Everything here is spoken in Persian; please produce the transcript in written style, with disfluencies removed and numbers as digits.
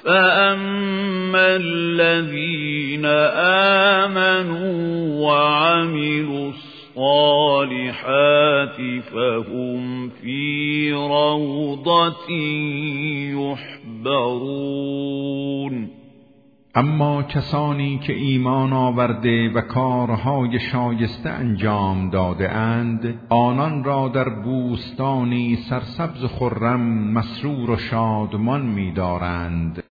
فأما الذين آمنوا وعملوا الصالحات فهم في روضة يحبرون. اما کسانی که ایمان آورده و کارهای شایسته انجام داده اند، آنان را در بوستانی سرسبز و خرم مسرور و شادمان می دارند